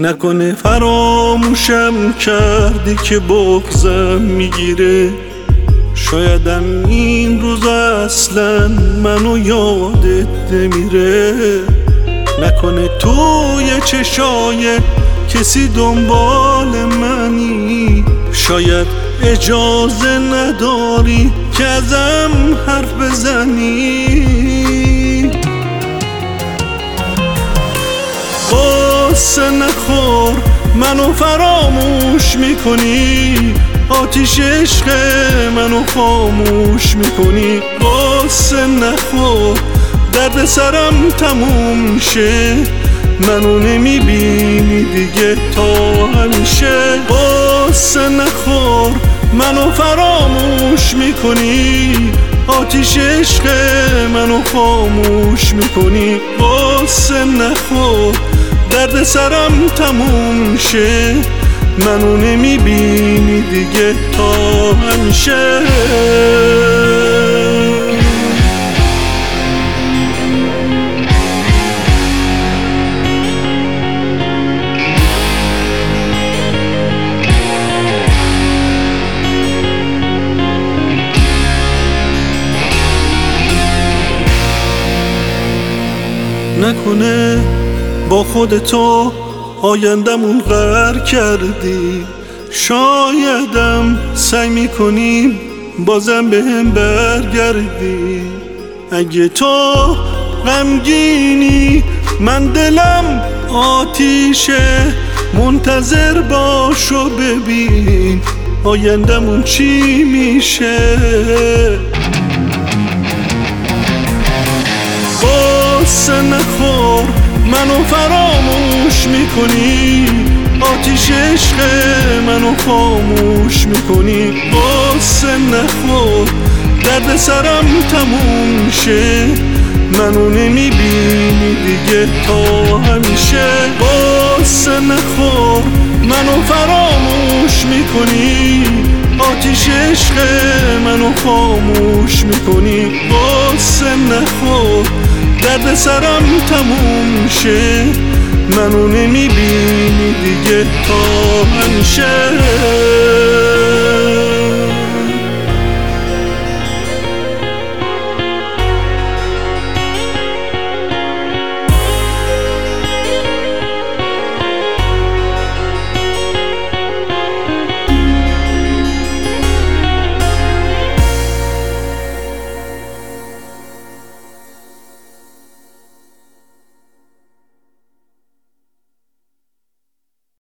نکنه فراموشم کردی که بغضم میگیره. شایدم این روز اصلا منو یادت نمیره. نکنه توی چشای کسی دنبال منی. شاید اجازه نداری که ازم حرف بزنی. قصه نخور منو فراموش میکنی. آتیش عشق منو خاموش میکنی. قصه نخور درد سرم تموم شه. منو نمیبینی دیگه تا همیشه. قصه نخور منو فراموش میکنی. آتیش عشق منو خاموش میکنی. قصه نخور درد سرم تموم شه. منو نمیبینی دیگه تا همیشه. نکنه با خودتو آیندمون غر کردی. شایدم سعی میکنیم بازم بهم برگردی. اگه تو غمگینی من دلم آتیشه. منتظر باش و ببین آیندمون چی میشه. قصه نخور منو فراموش میکنی. آتیش عشق منو خاموش میکنی. قصه نخور درد سرم تموم شه. منو نمیبینی دیگه تا همیشه. قصه نخور منو فراموش میکنی. آتیش عشق منو خاموش میکنی. قصه نخور درد سرم تموم شه. منو نمیبینی دیگه تا همیشه.